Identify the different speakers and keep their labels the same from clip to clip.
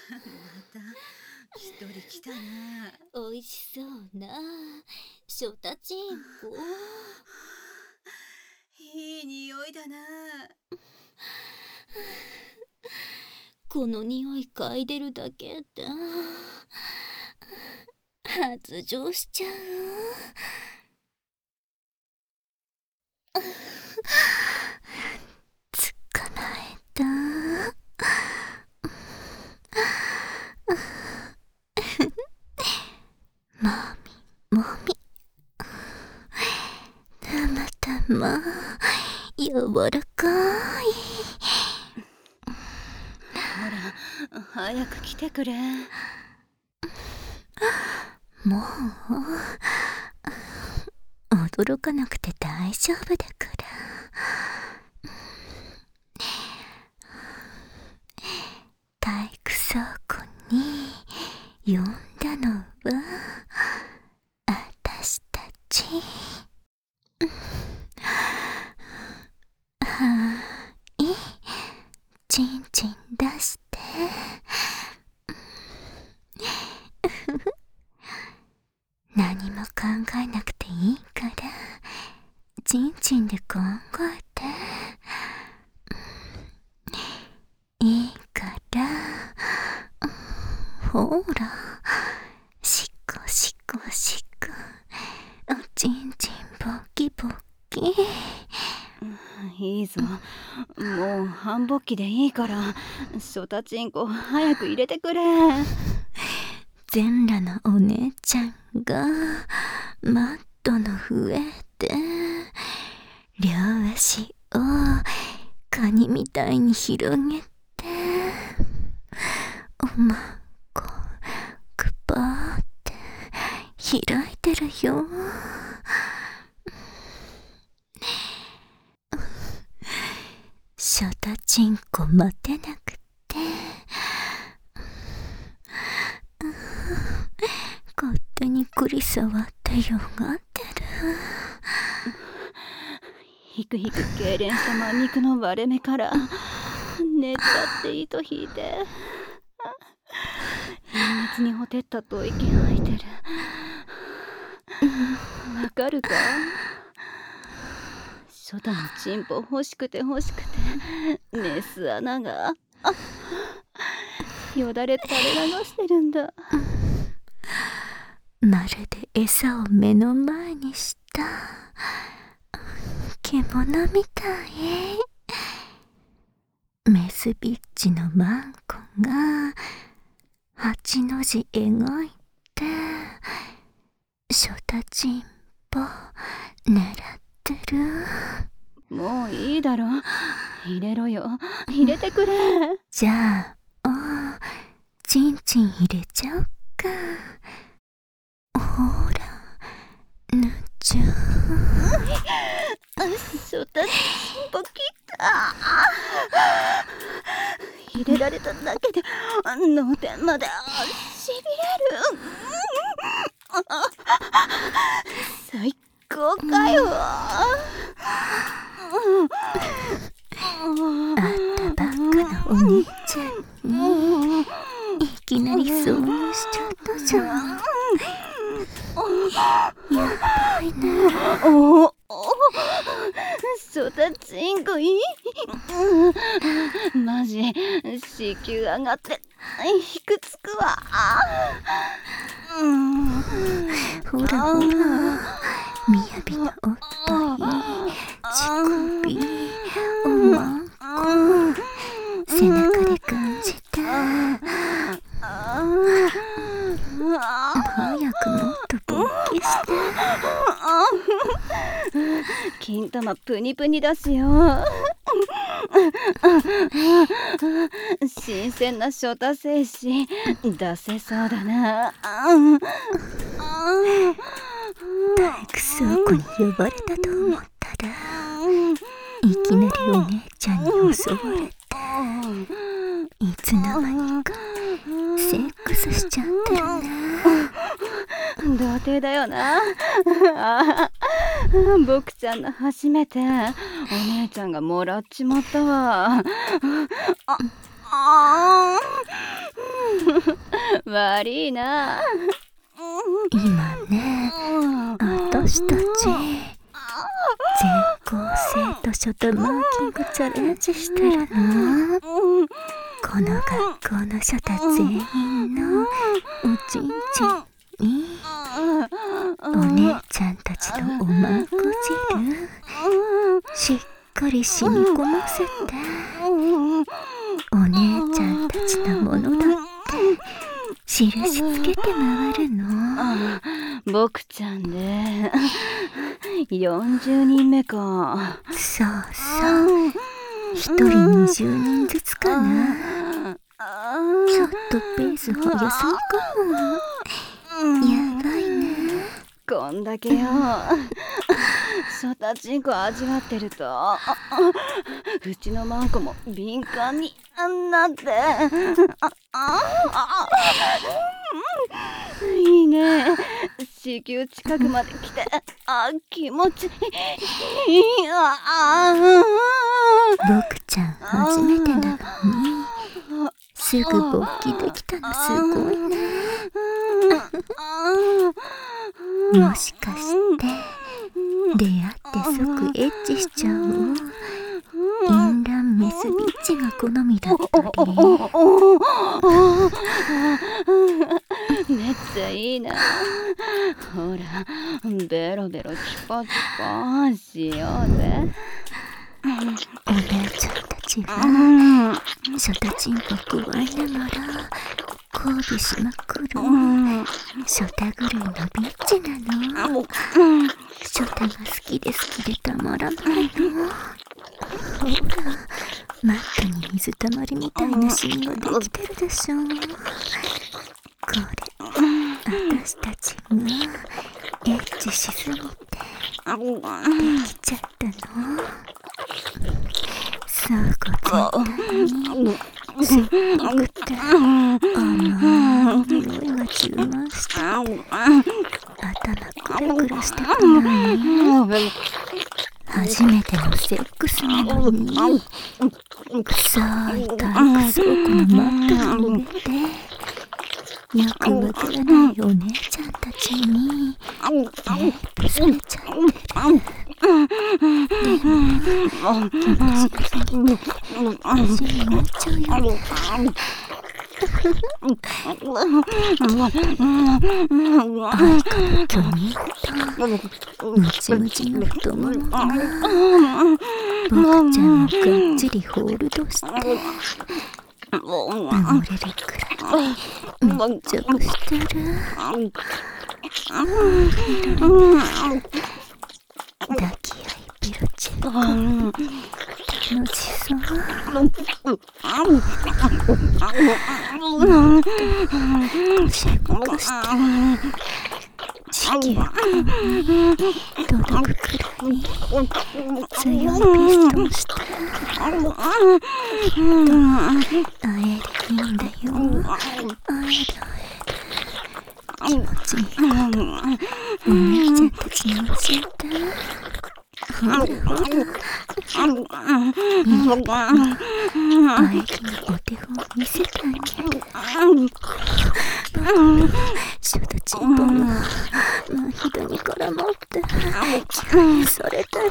Speaker 1: た一人来たね。
Speaker 2: おいしそうなショタチンコ。
Speaker 1: いい匂いだな。
Speaker 2: この匂い嗅いでるだけで発情しちゃう。捕まえた。もみもみ、たまたま柔らかい。
Speaker 1: ほら早く来てくれ。
Speaker 2: もう驚かなくて大丈夫だから。体育倉庫に呼んだのはあたしたち。はい、ちんちん出して。何も考えなくていいから、ちんちんで考えて。いいから、ほら、しこしこしこ、おちんちんボキボキ。
Speaker 1: いいぞ、もう半勃起でいいから、ショタチンコ早く入れてくれ。
Speaker 2: 全裸のお姉ちゃんがマットの上で両足をカニみたいに広げて、おまんこくばーって開いてるよ。ショタチンコ待てなくて、勝手に栗触ってよがってる。
Speaker 1: ひくひく痙攣したまん肉の割れ目から寝ちゃって糸引いて、陰熱にほてったと息吐いてる。わかるか？ショタのチンポ欲しくて欲しくてメス穴がよだれ垂れ流してるんだ。
Speaker 2: まるで餌を目の前にした獣みたい。メスビッチのマンコが8の字描いてショタチンポ狙ってる。
Speaker 1: もういいだろ、入れろよ、入れてくれ。
Speaker 2: じゃあチンチン入れちゃおっか。ほら、ぬちゃ
Speaker 1: ショタチンポ切った。入れられただけで脳天までしびれる。最高かよ。
Speaker 2: 会ったばっかのお兄ちゃんにいきなり挿入しちゃったじゃん。やばいね。
Speaker 1: ショタチンコいい。マジ子宮上がってひくつくわ。
Speaker 2: ほらほら、みやびなおっぱい、乳首、おまんこ、背中で感じて。早くもっと勃起して。
Speaker 1: 金玉プニプニだしよ。新鮮なショタ精子出せそうだな。
Speaker 2: 体育倉庫に呼ばれたと思ったら、いきなりお姉ちゃんに襲われて、いつの間にかセックスしちゃってるね。
Speaker 1: 童貞だよな。僕ちゃんの初めてお姉ちゃんがもらっちまったわ。 悪いな。
Speaker 2: 今ね、私たち全校生徒書とマーキングチャレンジしてるの。この学校の書た全員のおちんちんにお姉ちゃんたちのおまんこ汁しっかり染み込ませて、お姉ちゃんたちのものだって印つけて回るの。
Speaker 1: 僕ちゃんで40人目か。
Speaker 2: そうそう、1人20人ずつかな。ちょっとペース速すぎかも。やばいね。
Speaker 1: こんだけよソタチンコ味わってるとうちのマンコも敏感になっていいね。子宮近くまで来て気持ちいい。
Speaker 2: 僕ちゃん初めてなのにすぐ勃起できたのすごいね。もしかして出会って即エッチしちゃう淫乱メスビッチが好みだったり。
Speaker 1: めっちゃいいな。ほらベロベロチュパチュパしようぜ。
Speaker 2: お姉ちゃんたちはショタチンポくわいながら交尾しまくるショタ狂いのビッチなの。ショタが好きでたまらないの。ほらマットに水たまりみたいなシミができてるでしょ。これ私たちがエッチしすぎてできちゃったの。そうこ絶対に酸っぱくて甘い匂いが充満して頭クラクラしてたのに。初めてのセックスなのに臭い体育倉庫のマットに入れてよくわからないお姉ちゃんたちにレイプされちゃってる。でも気持ちよすぎて足になっちゃうよね。相方巨乳とムチムチの太ももが僕ちゃんをがっちりホールドして埋もれるくらい密着してる。抱き合いベロチェンコ楽しそう。ゴシゴシして地球が届くくらいに強いピストンして会えるいいんだよ。会える気持ちいいことお姉ちゃんたちに教えて。ほらほらあえきのお手本見せてあげる。ショタチンポが真左から持って急にされたよ。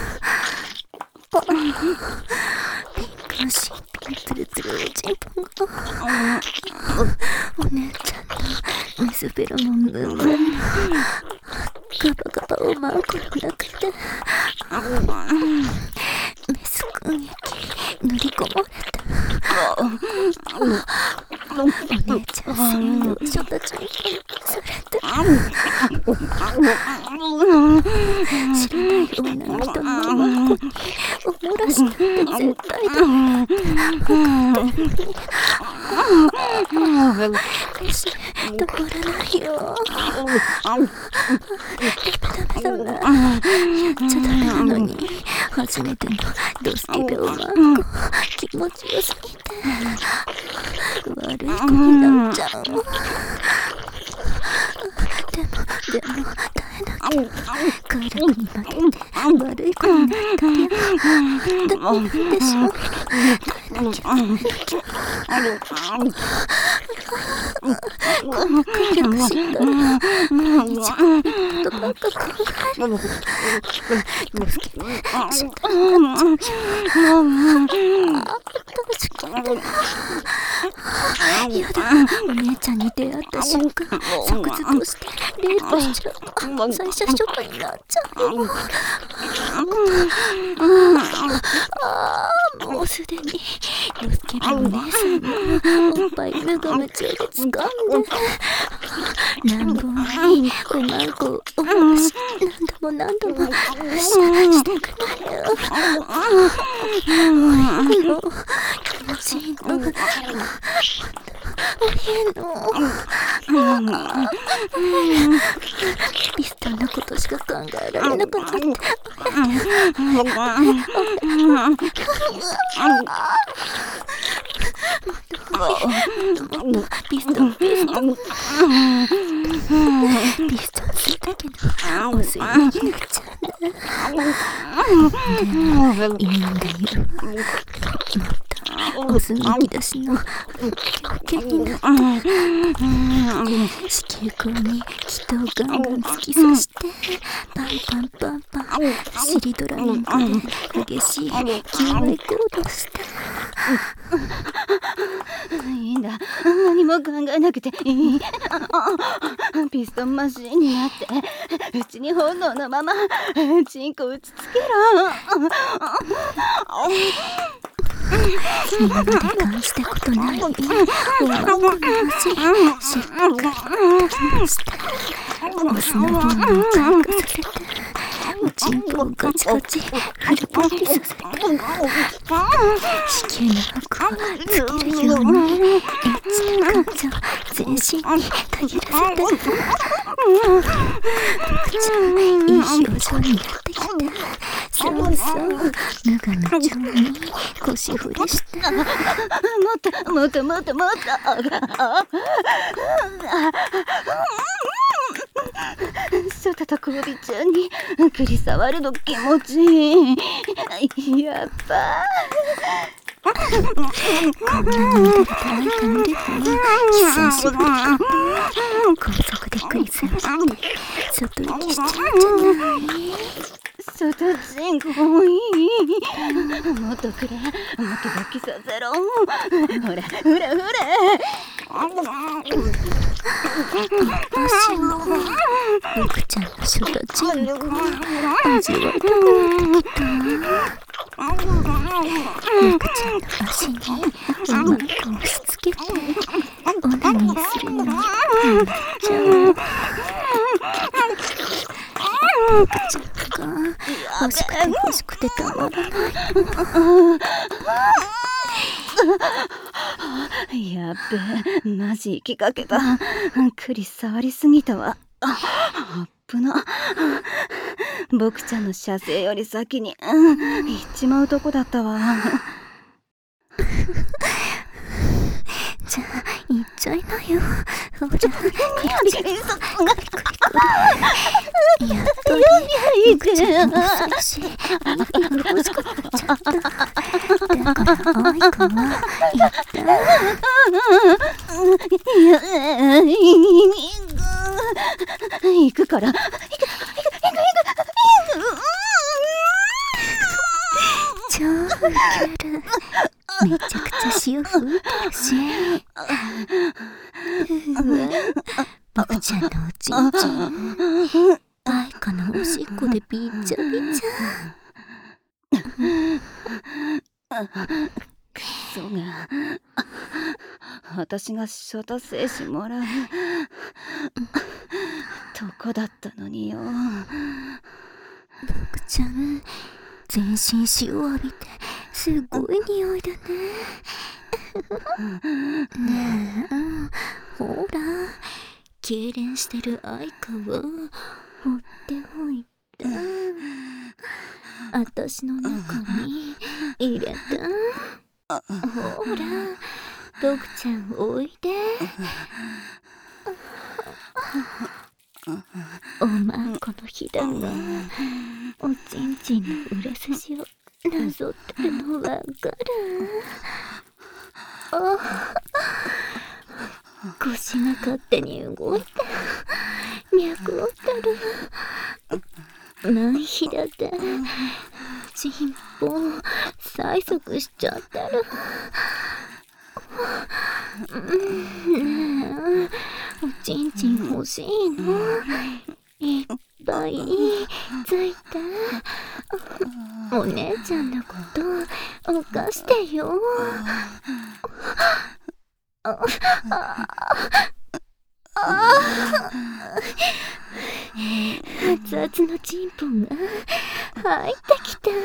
Speaker 2: ピンクの新品ツルツルのチンポがお姉ちゃんのメスベロモンブンブンのガバガバをマンコの中でメス空液塗り込まれた。お姉ちゃん専用ショタチンポにされて知らない女の人のマンコにお漏らしたって絶対ダメだって分かってるのに私止まらないよ。ダメやっちゃダメなのに初めてのドスケベおまんこ気持ちよすぎて悪い子になっちゃう。でも耐えなきゃ快楽に負けて悪い子になったりダメなんでしょ。 やだ、お姉ちゃんに出会った瞬間、即図としてレイプしちゃう。最初ショックになっちゃうよ。もうすでにヨスケのお姉さんのおっぱい無我夢中で掴んで、何本におまんこをおろし、何度もしてくれよ。俺の気持ちいいの。ピストンのことしか考えられなくなって、ピストンするだけのお水に入れちゃうね。いいんだよ。オスの引き出しの気になって子宮口に気筒ガンガン突き刺してパン尻ドラミングで激しい求愛行動した。
Speaker 1: いいんだ、何も考えなくていい。ピストンマシンになってうちに本能のままチンコ打ちつけろ。
Speaker 2: 今まで感じたことないおまんこの味、しっかりときました。オスの本能を回復させて、おちんこをガチガチフルポッキさせて、子宮の膜をつけるようにエッチな感情全身にたぎらせて、僕ちゃんいい表情になってきた。そう無我夢中に腰振りして、
Speaker 1: もっとショタと交尾中にクリ触るの気持ちいい。やっぱ
Speaker 2: こんなに乱れた愛が見れるの久しぶり。高速でクリスをして外行きしちゃうんじゃない？
Speaker 1: ショタチンコいい。もっとくれ、もっと勃起させろ。ほら
Speaker 2: どうしよう。僕ちゃんのショタチンコ味わいたくなってきた。僕ちゃんの足におまんこを押し付けてオナニーするのにハマっちゃう。僕ちゃんが欲しくてたまらない。
Speaker 1: やっべ、マジ息かけた。クリス触りすぎたわ。あっぶな。僕ちゃんの射精より先に行っちまうとこだったわ。
Speaker 2: じゃあ行っちゃいなよ。ほら、やっぱり僕ちゃんも遅いし今欲しくなっちゃった。だから愛くんは言った。
Speaker 1: 行くから。
Speaker 2: 超ウケる。めちゃくちゃ潮吹いてるし。僕ちゃんのおちんちん愛花のおしっこでびっちゃびちゃ。
Speaker 1: くそが、私がショタ精子もらうとこだったのによ。
Speaker 2: 僕ちゃん全身塩浴びてすごい匂いだね。ねえ、ほら痙攣してる愛花を放っておいた。私の中に入れた。ほら僕ちゃんおいで。おまんこのひだがおちんちんの裏筋をなぞってるのわかる。腰が勝手に動いて脈をたる。ない日だってチンポ催促しちゃってる。ねえ、おちんちん欲しいの？いっぱいついて。お姉ちゃんのこと犯してよ。熱々のチンポが入ってきた。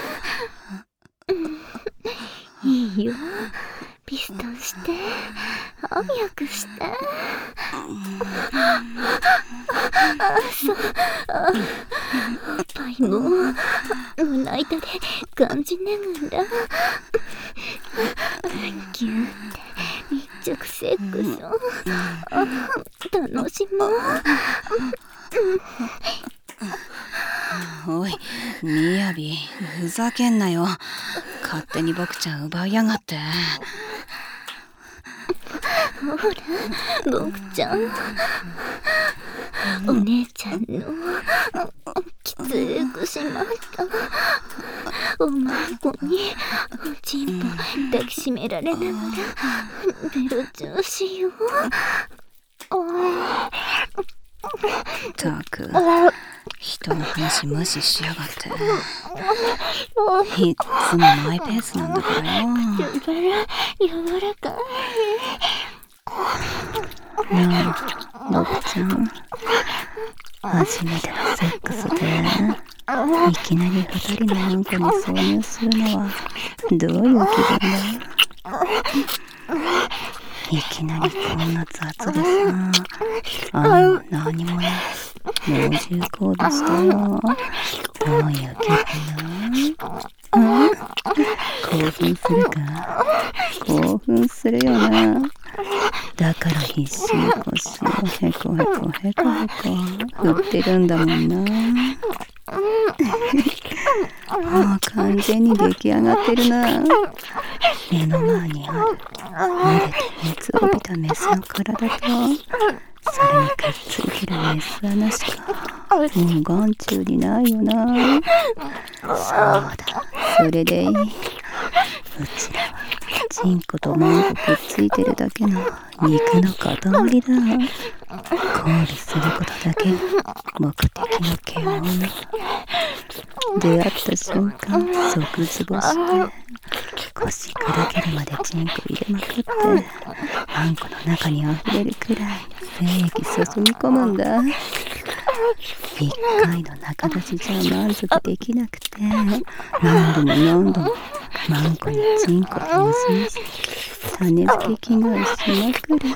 Speaker 2: いいよ、ピストンして早くして。そう、おっぱいも胸板で感じながらギューって密着セックスを楽しもう。
Speaker 1: おい、みやび、ふざけんなよ。勝手に僕ちゃん奪いやがって。
Speaker 2: ほら、僕ちゃん、お姉ちゃんのきつくしまったおまんこにおちんぽ抱きしめられながらベロチューしよう。
Speaker 1: ったく、人の話無視しやがって。いっつもマイペースなんだからよ。
Speaker 2: 柔らかい。
Speaker 1: なあ、僕ちゃん、初めてのセックスでいきなり2人のうんこに挿入するのはどういう気分だ？いきなりこんな雑でさ、何もない猛獣行動したよ。どういう気分だ？興奮するか？興奮するよな。だから必死に腰をへこへこへこへこ振ってるんだもんな。もう完全に出来上がってるな。目の前にある濡れて熱を帯びたメスの体と、それにくっついてるメス穴しかもう眼中にないよな。そうだ、それでいい。うちらはチンコとマンコくっついてるだけの肉の塊だ。交尾することだけが目的の獣。出会った瞬間即ズボして腰砕けるまでチンコ入れまくってあんこの中にあふれるくらい精液注ぎ込むんだ。一回の中出しじゃ満足できなくて何度も何度もマンコにチンコと結びして種付け着替えしまくる。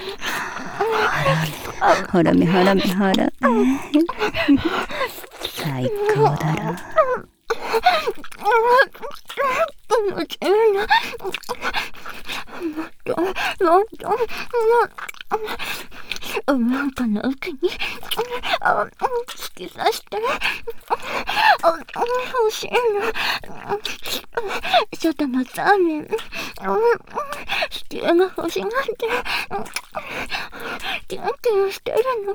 Speaker 1: ハラメハラメハラメ最高だろ。
Speaker 2: なんかの奥に突き刺して欲しいの。外のザーメンシチューが欲しがってキュンキュンしてるの。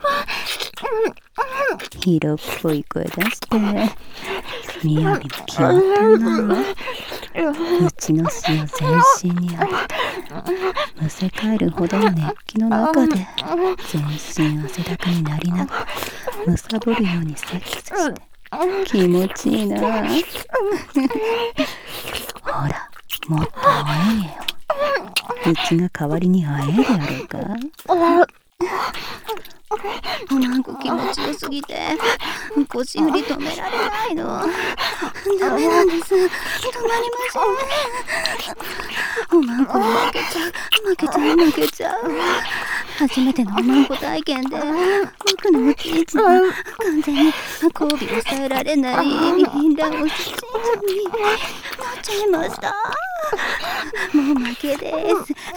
Speaker 1: 色っぽい声出してみやびも決まってんな。うちの血を全身に浴びてむせ返るほどの熱気の中で全身汗だくになりながらむさぼるようにセックスして気持ちいいな。ほら、もっと会えよ。うちが代わりに会えるやろうか。おまんこ気持ちよすぎて腰振り止められないの。ダメなんです。止まりません。おまんこに負けちゃう。初めてのおまんこ体験で僕のおちいちが完全に交尾を抑えられないインランをしになっちゃいました。もう負けです。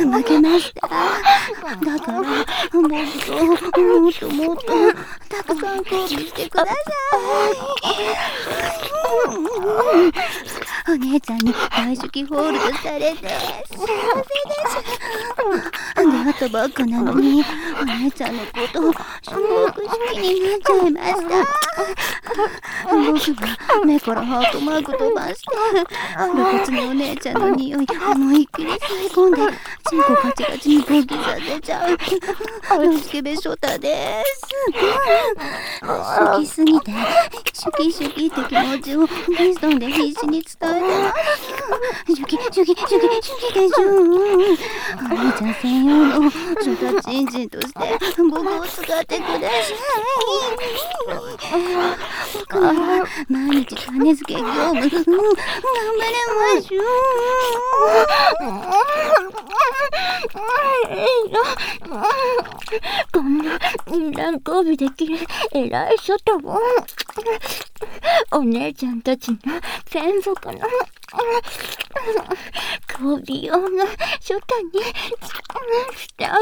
Speaker 1: 負けました。だから僕ともっともっとたくさん交尾してください。 お姉ちゃんに大好きホールドされて幸せです。出会ったばっかなのにお姉ちゃんのことをすごく好きになっちゃいました。僕は目からハートマーク飛ばして露骨なお姉ちゃんの匂い思いっきり吸い込んでチンコカチカチに勃起させちゃうのスケベショタです。好きすぎてシュキシュキって気持ちをピストンで必死に伝えてます。シュキシュキシュキシュキでしょ。お姉ちゃん専用のショタチンチンとして僕を使ってください。僕は毎日種付け業務頑張れましょう。
Speaker 2: こんな乱交尾できる偉いショタをお姉ちゃんたちの専属の交尾用のショタにしてあ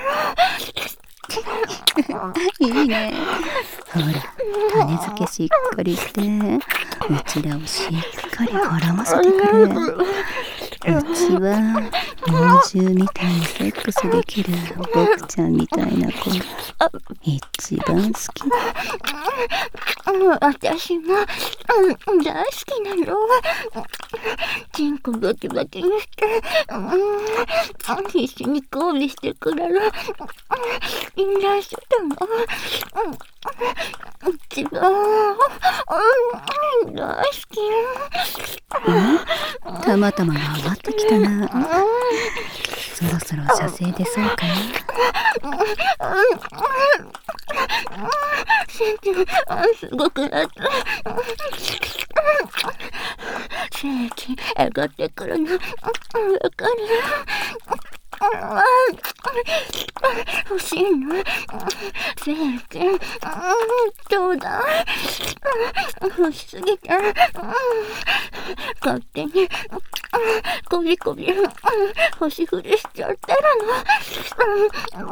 Speaker 2: げる。
Speaker 1: いいね。ほら、種付けしっかりしてうちらをしっかり絡ませてくれ。うちは猛獣みたいにセックスできる僕ちゃんみたいな子が一番好きだ。
Speaker 2: 私も大好きなの。チンコバキバキにして必死に交尾してくれるインナーショタが一番大好き。
Speaker 1: たまたまが上がってきたな。そろそろ射精出そうかな。
Speaker 2: 心中すごくなった。精液上がってくるのわかる。欲しいの精液ちょうだい。欲しすぎて勝手にこびこび欲しふりしちゃってるの。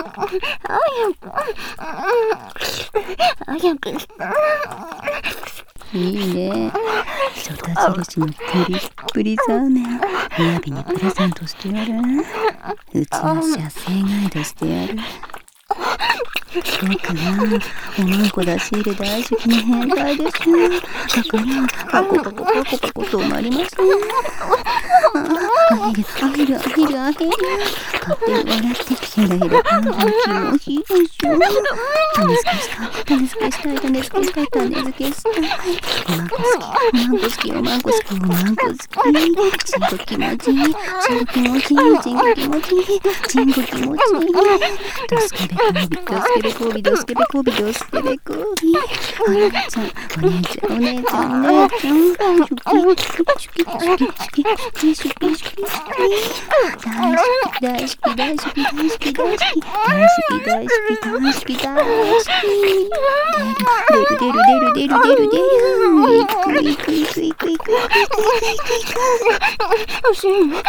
Speaker 2: 早くして。
Speaker 1: いいね。ショタ印のプリップリザーメン雅にプレゼントしてやる。うちの射精ガイドしてやる。僕はおまんこ出し入れ大好きな変態です。だからパコパコパコパコ止まりません。アヒル勝手に笑ってヘラヘラパンダ気持ちいいでしょ。種付けしたい。おまんこ好き。チンコ気持ちいい。ドスケベコビ。お姉ちゃん。大好き。
Speaker 2: 欲しいの。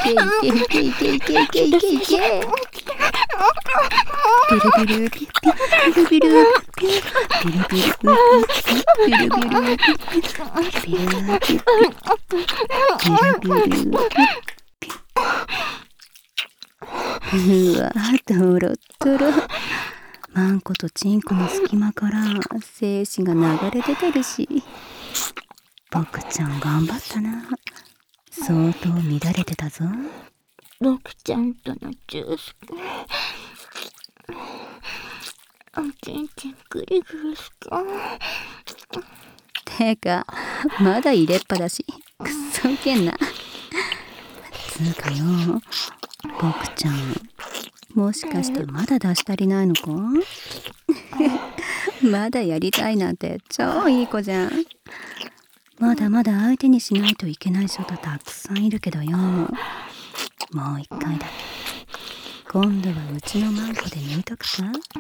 Speaker 1: うわ、ドロッドロ。マンコとチンコの隙間から精子が流れ出てるし、僕ちゃん頑張ったな。相当乱れてたぞ。
Speaker 2: 僕ちゃんとのジュースおちんちんグリグリすか。
Speaker 1: てかまだ入れっぱだしくっそウケんな。つうかよ、僕ちゃんもしかしてまだ出し足りないのか。まだやりたいなんて超いい子じゃん。まだまだ相手にしないといけない人たくさんいるけどよ、もう一回だけ今度はうちのマンコで抜いとくか。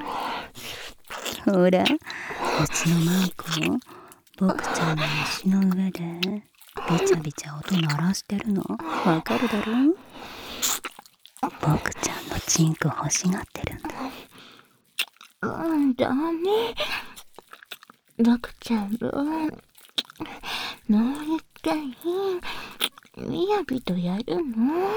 Speaker 1: ほら、うちのマンコを僕ちゃんの石の上でビチャビチャ音鳴らしてるのわかるだろ。僕ちゃんのチンコ欲しがってるんだ。
Speaker 2: ダメ。僕ちゃんは何言っ回みやびとやるの？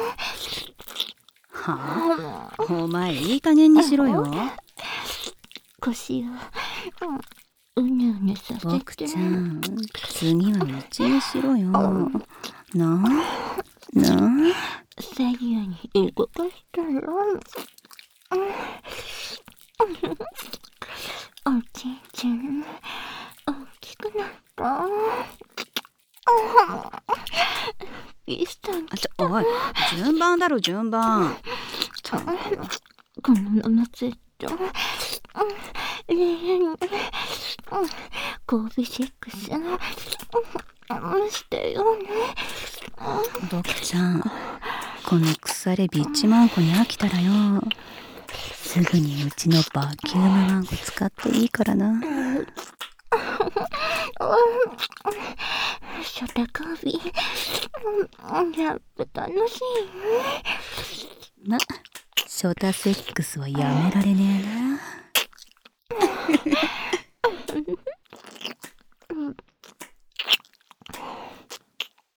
Speaker 1: はあ、お前いい加減にしろよ。
Speaker 2: 腰をうねうねさせて。
Speaker 1: 僕ちゃん、次は道にしろよ。なあ
Speaker 2: 左右に動かしたらおちんちん大きくなった。ピスタン
Speaker 1: おい、順番だろ順番。
Speaker 2: このままずっと神戸セックスしたよね。
Speaker 1: 僕ちゃん、この腐れビッチマンコに飽きたらよ、すぐにうちのバキュームマンコ使っていいからな。
Speaker 2: ショタカービィ、やっぱ楽しいね。
Speaker 1: ショタセックスはやめられねえな。